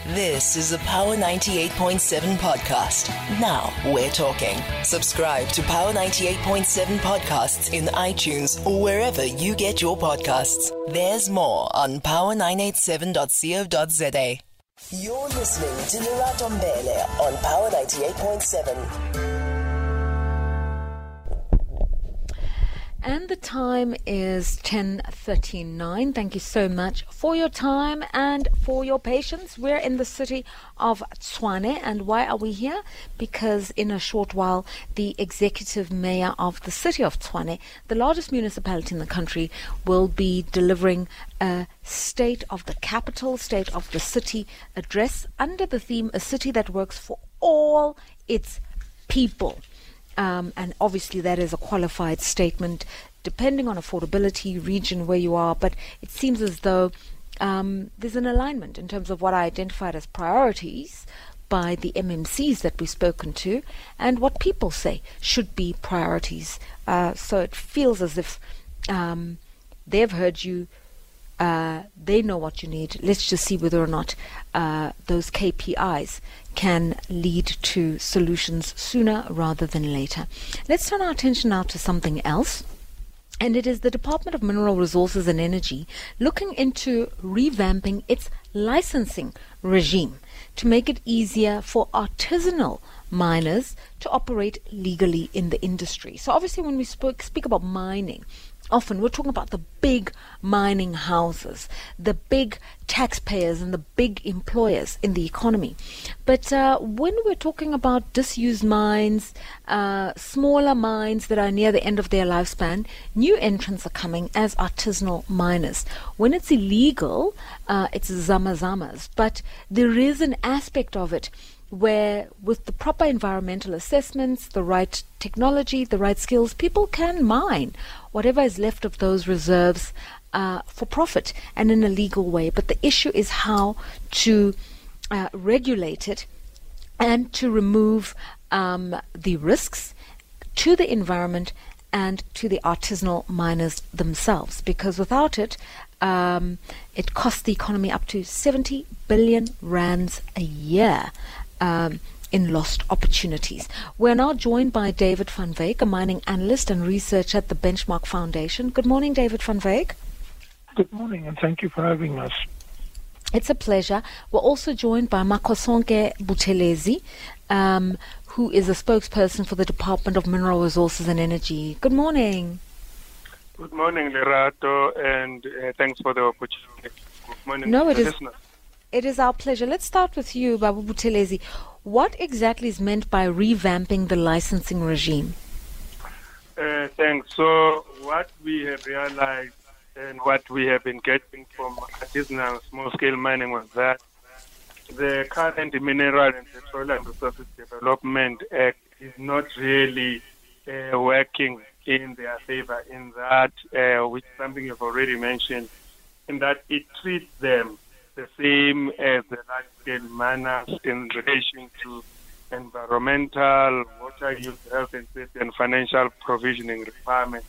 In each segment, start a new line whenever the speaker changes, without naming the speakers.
This is a Power 98.7 podcast. Now we're talking. Subscribe to Power 98.7 podcasts in iTunes or wherever you get your podcasts. There's more on power987.co.za. You're listening to Lerato Mbele on Power 98.7.
And the time is 10:39. Thank you so much for your time and for your patience. We're in the city of Tshwane. And why are we here? Because in a short while, the executive mayor of the city of Tshwane, the largest municipality in the country, will be delivering a State of the Capital, State of the City address under the theme, A City That Works for All Its People. And obviously that is a qualified statement depending on affordability, region where you are, but it seems as though there's an alignment in terms of what I identified as priorities by the MMCs that we've spoken to and what people say should be priorities. So it feels as if they've heard you, they know what you need. Let's just see whether or not those KPIs can lead to solutions sooner rather than later. Let's turn our attention now to something else. And it is the Department of Mineral Resources and Energy looking into revamping its licensing regime to make it easier for artisanal miners to operate legally in the industry. So obviously when we speak about mining, often we're talking about the big mining houses, the big taxpayers and the big employers in the economy. But when we're talking about disused mines, smaller mines that are near the end of their lifespan, new entrants are coming as artisanal miners. When it's illegal, it's zama-zamas. But there is an aspect of it where with the proper environmental assessments, the right technology, the right skills, people can mine whatever is left of those reserves for profit and in a legal way. But the issue is how to regulate it and to remove the risks to the environment and to the artisanal miners themselves, because without it, it costs the economy up to 70 billion rands a year in lost opportunities. We're now joined by David van Wyk, a mining analyst and researcher at the Benchmark Foundation. Good morning, David van Wyk.
Good morning, and thank you for having us.
It's a pleasure. We're also joined by Makosonke Buthelezi, who is a spokesperson for the Department of Mineral Resources and Energy. Good morning.
Good morning, Lerato, and thanks for the opportunity. Good morning, listeners.
It is our pleasure. Let's start with you, Babu Buthelezi. What exactly is meant by revamping the licensing regime?
Thanks. So what we have realized and what we have been getting from artisanal small-scale mining was that the current Mineral and Petroleum Resources Development Act is not really working in their favor in that, which is something you've already mentioned, in that it treats them the same as the large-scale miners in relation to environmental, water use, health and safety, and financial provisioning requirements.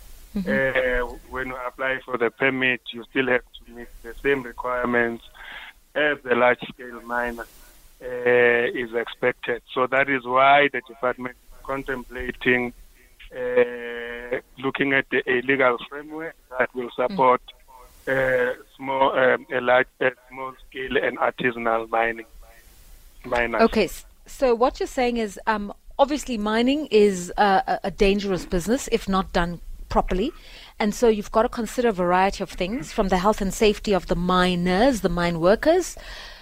When you apply for the permit, you still have to meet the same requirements as the large-scale miner is expected. So that is why the department is contemplating looking at a legal framework that will support small scale and artisanal miners.
Okay, so what you're saying is obviously mining is a dangerous business if not done properly, and so you've got to consider a variety of things, from the health and safety of the miners, the mine workers,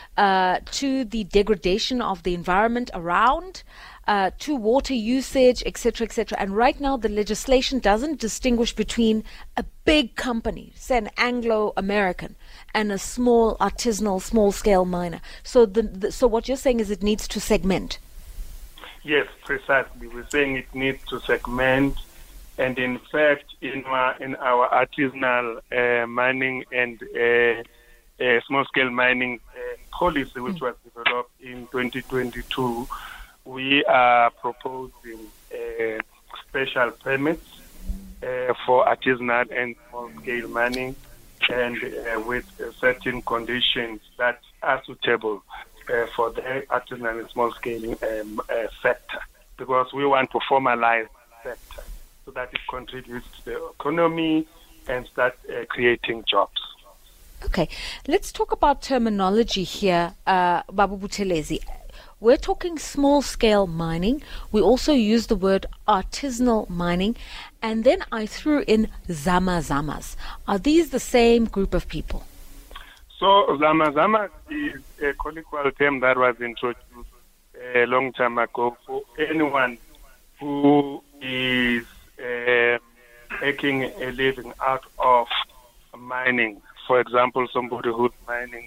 to the degradation of the environment around, to water usage, etc., etc. And right now, the legislation doesn't distinguish between a big company, say an Anglo-American, and a small artisanal, small-scale miner. So, so what you're saying is it needs to segment.
Yes, precisely. We're saying it needs to segment, and in fact, in our artisanal mining and small-scale mining policy, which was developed in 2022. We are proposing special permits for artisanal and small-scale mining, and with certain conditions that are suitable for the artisanal and small-scale sector, because we want to formalize the sector so that it contributes to the economy and start creating jobs.
Okay, let's talk about terminology here, Babu Buthelezi. We're talking small-scale mining. We also use the word artisanal mining. And then I threw in Zama-Zamas. Are these the same group of people?
So Zama-Zamas is a colloquial term that was introduced a long time ago for anyone who is making a living out of mining. For example, somebody who's mining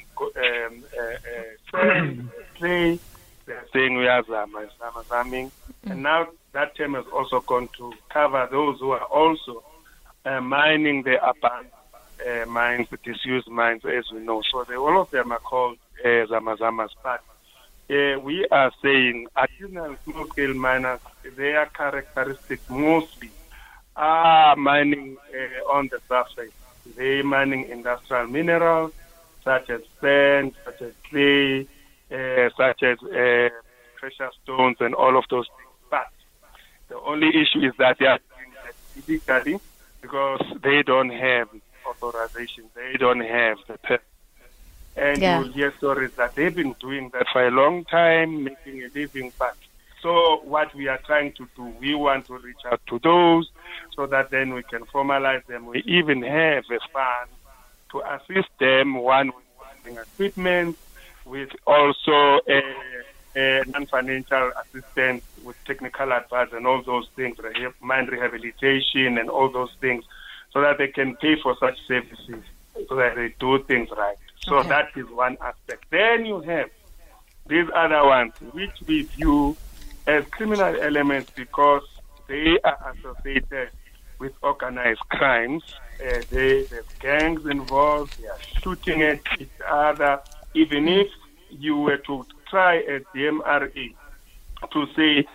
clay, they're saying we are Zama-Zaming. And now that term has also gone to cover those who are also mining the abandoned mines, the disused mines, as we know. So all of them are called Zama-Zamas. But we are saying artisanal small-scale miners, their characteristics mostly are mining on the surface. They mining industrial minerals such as sand, such as clay, such as precious stones and all of those things. But the only issue is that they are doing that illegally because they don't have authorization, they don't have the permit. And you will hear stories that they've been doing that for a long time, making a living back. So what we are trying to do, we want to reach out to those so that then we can formalize them. We even have a fund to assist them, one with mining equipment, with also a non-financial assistance with technical advice and all those things, mine rehabilitation and all those things, so that they can pay for such services, so that they do things right. So that is one aspect. Then you have these other ones, which we view as criminal elements because they are associated with organized crimes. There's gangs involved, they are shooting at each other. Even if you were to try at the MRA to say,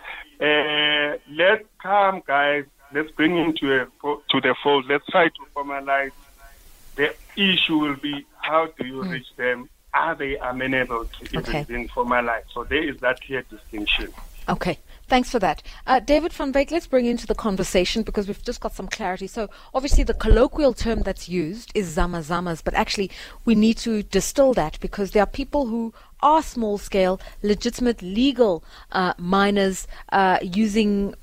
let's come, guys, let's bring him to the fold, let's try to formalize, the issue will be how do you reach them? Are they amenable to even being formalized? So there is that clear distinction.
Okay, thanks for that. David van Wyk, let's bring into the conversation because we've just got some clarity. So obviously the colloquial term that's used is Zama-Zamas, but actually we need to distill that because there are people who are small-scale, legitimate, legal miners using,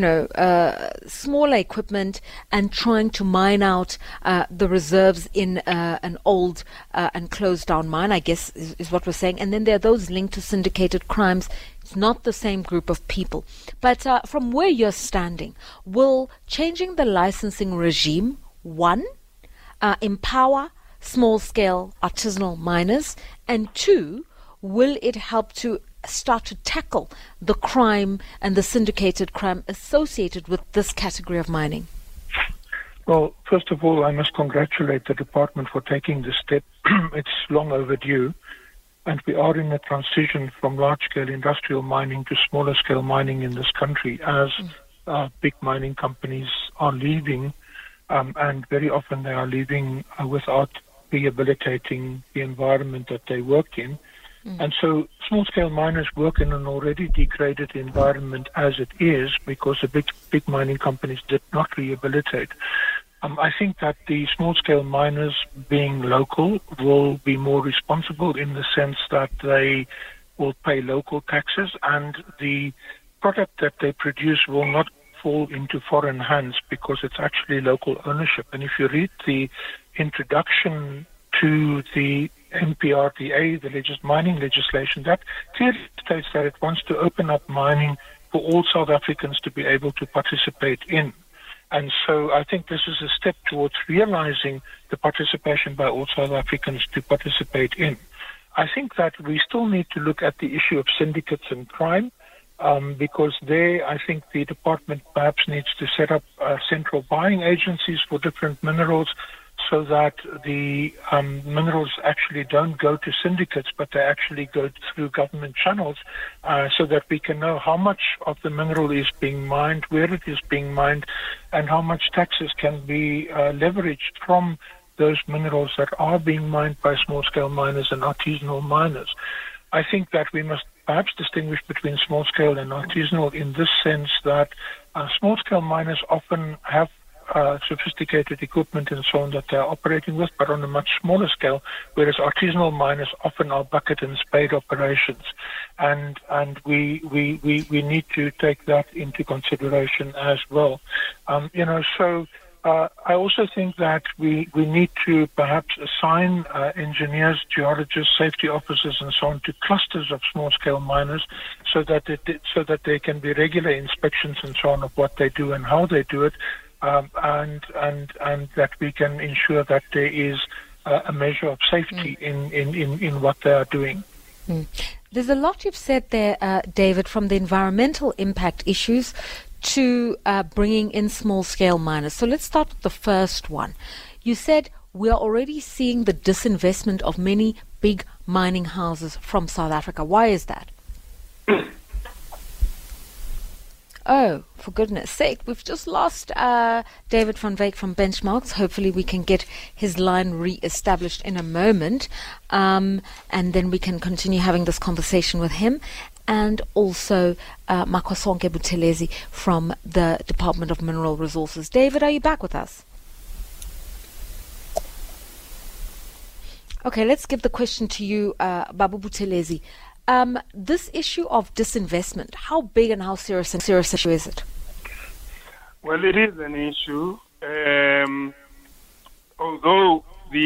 smaller equipment and trying to mine out the reserves in an old and closed-down mine, I guess is what we're saying. And then there are those linked to syndicated crimes. It's not the same group of people. But from where you're standing, will changing the licensing regime, one, empower small-scale artisanal miners, and two, will it help to start to tackle the crime and the syndicated crime associated with this category of mining?
Well, first of all, I must congratulate the department for taking this step. It's long overdue, and we are in a transition from large-scale industrial mining to smaller-scale mining in this country as big mining companies are leaving, and very often they are leaving without rehabilitating the environment that they work in. And so small-scale miners work in an already degraded environment as it is because the big mining companies did not rehabilitate. I think that the small-scale miners, being local, will be more responsible in the sense that they will pay local taxes and the product that they produce will not fall into foreign hands because it's actually local ownership. And if you read the introduction to the MPRDA, the mining legislation, that clearly states that it wants to open up mining for all South Africans to be able to participate in. And so I think this is a step towards realizing the participation by all South Africans to participate in. I think that we still need to look at the issue of syndicates and crime, because there I think the department perhaps needs to set up central buying agencies for different minerals, so that the minerals actually don't go to syndicates, but they actually go through government channels, so that we can know how much of the mineral is being mined, where it is being mined, and how much taxes can be leveraged from those minerals that are being mined by small-scale miners and artisanal miners. I think that we must perhaps distinguish between small-scale and artisanal in this sense that small-scale miners often have sophisticated equipment and so on that they're operating with, but on a much smaller scale, whereas artisanal miners often are bucket and spade operations. And we need to take that into consideration as well. So I also think that we need to perhaps assign engineers, geologists, safety officers, and so on to clusters of small-scale miners, so that there can be regular inspections and so on of what they do and how they do it, and that we can ensure that there is a measure of safety in what they are doing.
There's a lot you've said there, David, from the environmental impact issues to bringing in small-scale miners. So let's start with the first one. You said we are already seeing the disinvestment of many big mining houses from South Africa. Why is that? Oh, for goodness sake, we've just lost David van Wyk from Benchmarks. Hopefully we can get his line re-established in a moment, and then we can continue having this conversation with him. And also Makosonke Buthelezi from the Department of Mineral Resources. David, are you back with us? Okay, let's give the question to you, Babu Buthelezi. This issue of disinvestment, how big and how serious issue is it?
Well, it is an issue. Although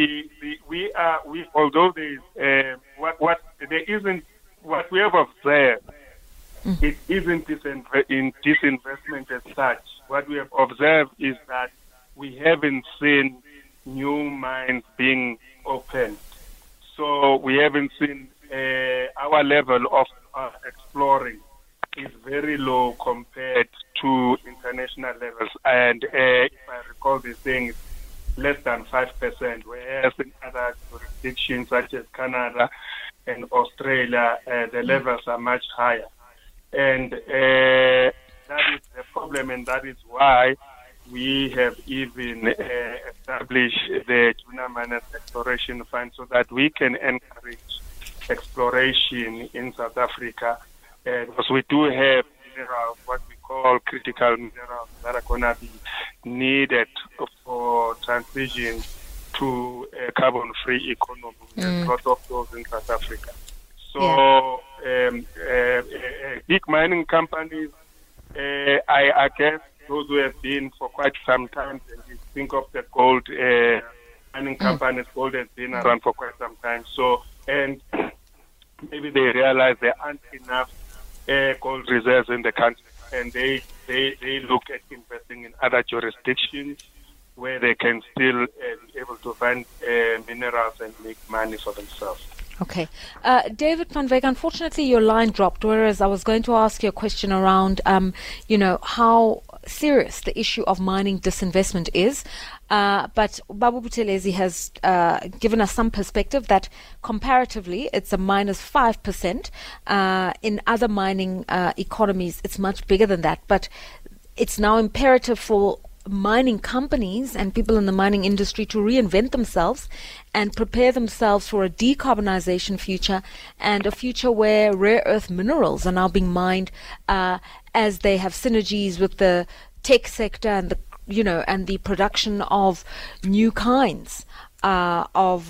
what we have observed, it isn't disinvestment as such. What we have observed is that we haven't seen new mines being opened. So we haven't seen our level of exploring is very low compared to international levels. And if I recall this thing, it's less than 5%, whereas in other jurisdictions such as Canada and Australia, the levels are much higher. And that is the problem, and that is why we have even established the Junior Miners Exploration Fund so that we can encourage exploration in South Africa. Because we do have minerals, what we call critical minerals, that are going to be needed for transition to a carbon-free economy. There's a lot of those in South Africa. So big mining companies, I guess those who have been for quite some time, and you think of the gold mining companies, gold has been around for quite some time. So, and maybe they realize there aren't enough gold reserves in the country, and they look at investing in other jurisdictions where they can still be able to find minerals and make money for themselves.
Okay. David van Wyk, unfortunately your line dropped, whereas I was going to ask you a question around, how serious the issue of mining disinvestment is. But Babu Buthelezi has given us some perspective that comparatively it's a minus 5%. In other mining economies, it's much bigger than that. But it's now imperative for mining companies and people in the mining industry to reinvent themselves and prepare themselves for a decarbonization future, and a future where rare earth minerals are now being mined as they have synergies with the tech sector and the production of new kinds of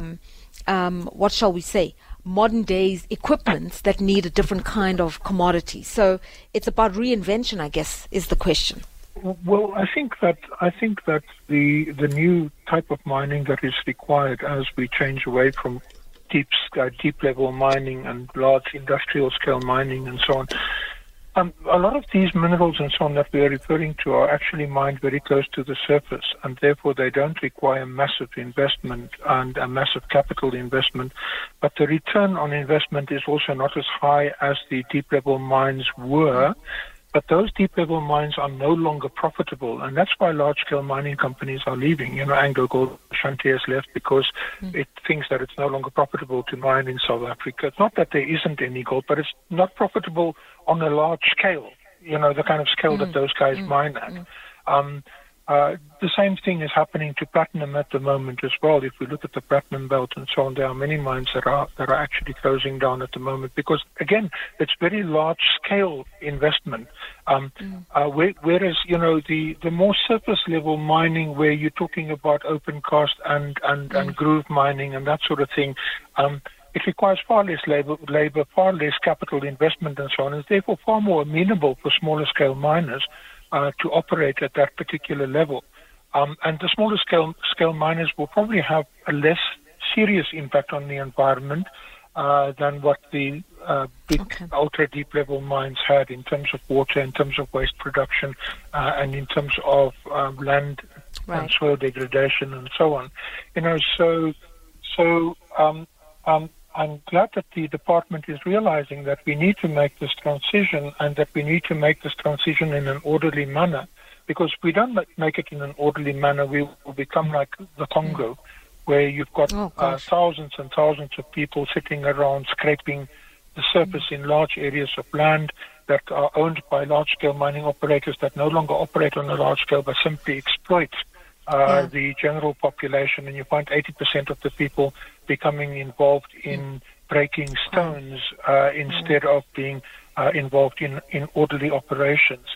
what shall we say, modern days equipments that need a different kind of commodity. So it's about reinvention, I guess, is the question.
Well, I think that the new type of mining that is required as we change away from deep level mining and large industrial scale mining and so on. A lot of these minerals and so on that we are referring to are actually mined very close to the surface, and therefore they don't require massive investment and a massive capital investment. But the return on investment is also not as high as the deep level mines were. But those deep-level mines are no longer profitable, and that's why large-scale mining companies are leaving. AngloGold Ashanti has left because it thinks that it's no longer profitable to mine in South Africa. It's not that there isn't any gold, but it's not profitable on a large scale, the kind of scale that those guys mine at. The same thing is happening to platinum at the moment as well. If we look at the platinum belt and so on, there are many mines that are actually closing down at the moment because, again, it's very large-scale investment. Whereas, the more surface-level mining where you're talking about open cast and groove mining and that sort of thing, it requires far less labor, far less capital investment and so on. It's therefore far more amenable for smaller-scale miners to operate at that particular level. And the smaller scale miners will probably have a less serious impact on the environment than what the big ultra deep level mines had in terms of water, in terms of waste production, and in terms of land and soil degradation and so on. I'm glad that the department is realizing that we need to make this transition and that we need to make this transition in an orderly manner. Because if we don't make it in an orderly manner, we will become like the Congo, where you've got thousands and thousands of people sitting around scraping the surface in large areas of land that are owned by large-scale mining operators that no longer operate on a large scale but simply exploit the general population. And you find 80% of the people becoming involved in breaking stones instead of being involved in orderly operations.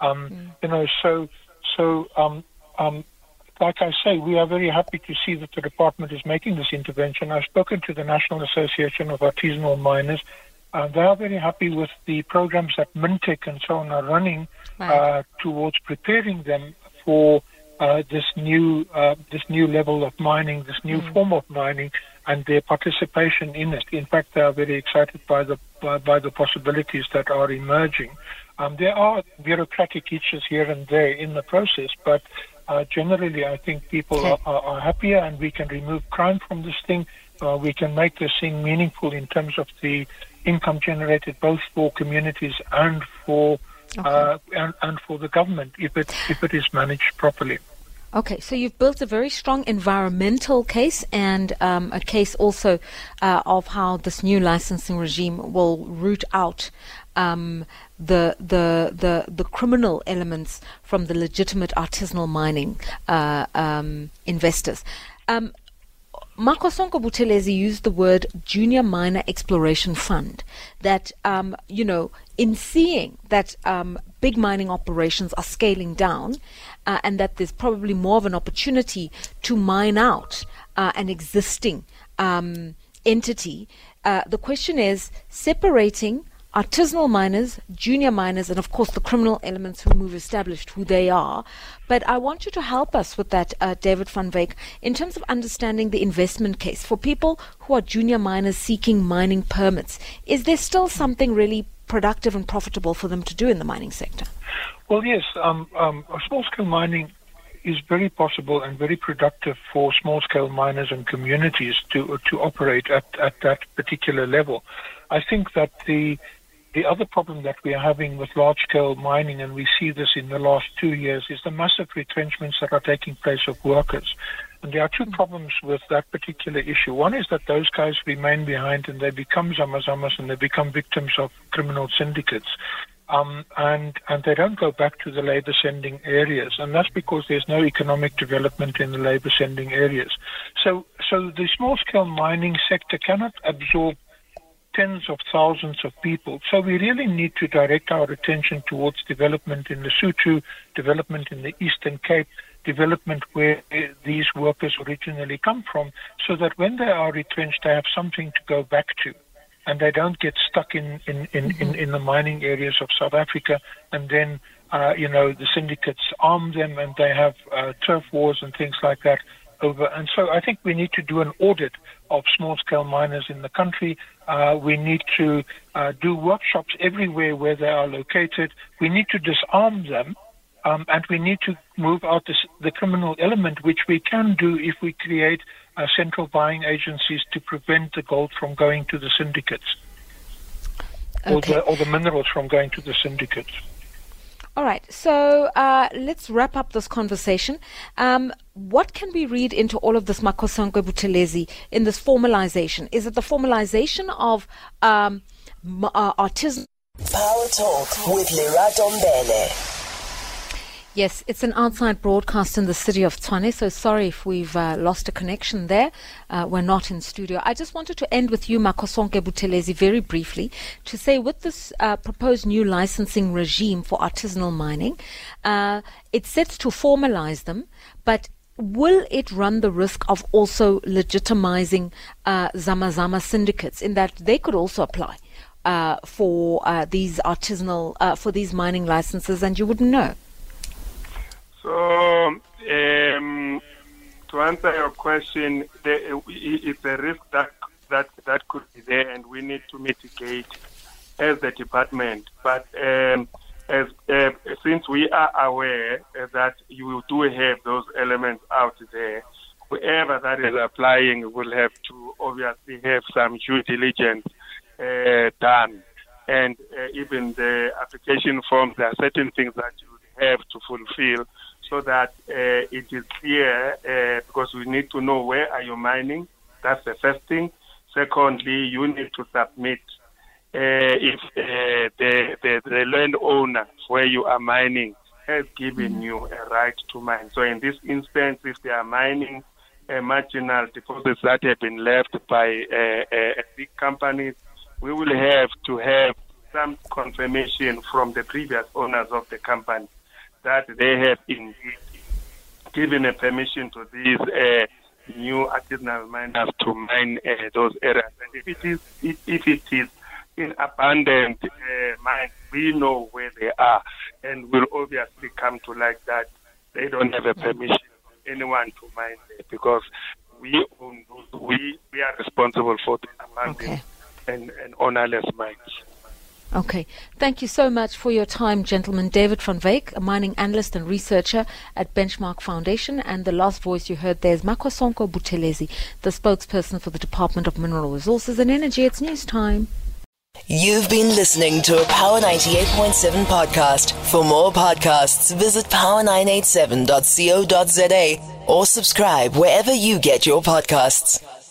Like I say, we are very happy to see that the department is making this intervention. I've spoken to the National Association of Artisanal Miners. They are very happy with the programs that Mintech and so on are running towards preparing them for this new level of mining, this new form of mining, and their participation in it. In fact, they are very excited by the possibilities that are emerging. There are bureaucratic hitches here and there in the process, but generally I think people are happier, and we can remove crime from this thing. We can make this thing meaningful in terms of the income generated both for communities and for and for the government if it is managed properly.
Okay, so you've built a very strong environmental case and a case also of how this new licensing regime will root out the criminal elements from the legitimate artisanal mining investors. Makosongo Buthelezi used the word Junior Miner Exploration Fund, that, in seeing that big mining operations are scaling down and that there's probably more of an opportunity to mine out an existing entity, the question is separating artisanal miners, junior miners, and of course the criminal elements whom we've established who they are. But I want you to help us with that, David van Wyk, in terms of understanding the investment case for people who are junior miners seeking mining permits. Is there still something really productive and profitable for them to do in the mining sector?
Well, yes. Small-scale mining is very possible and very productive for small-scale miners and communities to operate at that particular level. I think that the other problem that we are having with large-scale mining, and we see this in the last 2 years, is the massive retrenchments that are taking place of workers. And there are two problems with that particular issue. One is that those guys remain behind and they become zamazamas and they become victims of criminal syndicates. And they don't go back to the labor-sending areas. And that's because there's no economic development in the labor-sending areas. So the small-scale mining sector cannot absorb tens of thousands of people. So we really need to direct our attention towards development in Lesotho, development in the Eastern Cape, development where these workers originally come from, so that when they are retrenched, they have something to go back to, and they don't get stuck in the mining areas of South Africa, and then the syndicates arm them, and they have turf wars and things like that over. And so I think we need to do an audit of small-scale miners in the country. We need to do workshops everywhere where they are located. We need to disarm them, and we need to move out the criminal element, which we can do if we create central buying agencies to prevent the gold from going to the syndicates, or the minerals from going to the syndicates.
All right, so let's wrap up this conversation. What can we read into all of this, Makosongo Buthelezi, in this formalization? Is it the formalization of artisan?
Power Talk with Lerato Mbele.
Yes, it's an outside broadcast in the city of Tshwane, so sorry if we've lost a connection there. We're not in studio. I just wanted to end with you, Makosonke Buthelezi, very briefly, to say with this proposed new licensing regime for artisanal mining, it's set to formalize them, but will it run the risk of also legitimizing Zama syndicates in that they could also apply for these artisanal, for these mining licenses, and you wouldn't know?
So, to answer your question, it's a risk that could be there, and we need to mitigate as the department. But since we are aware that you do have those elements out there, whoever that is applying will have to obviously have some due diligence done. And even the application forms, there are certain things that you have to fulfill so that it is clear, because we need to know where are you mining. That's the first thing. Secondly, you need to submit if the landowner where you are mining has given you a right to mine. So in this instance, if they are mining marginal deposits that have been left by big companies, we will have to have some confirmation from the previous owners of the company that they have indeed given a permission to these new artisanal miners to mine those areas. And if it is in abundant mines, we know where they are, and will obviously come to like that. They don't have a permission from anyone to mine there because we are responsible for the abandoned and ownerless mines.
Okay. Thank you so much for your time, gentlemen. David van Wyk, a mining analyst and researcher at Benchmark Foundation. And the last voice you heard there is Makosonke Buthelezi, the spokesperson for the Department of Mineral Resources and Energy. It's news time.
You've been listening to a Power 98.7 podcast. For more podcasts, visit power987.co.za or subscribe wherever you get your podcasts.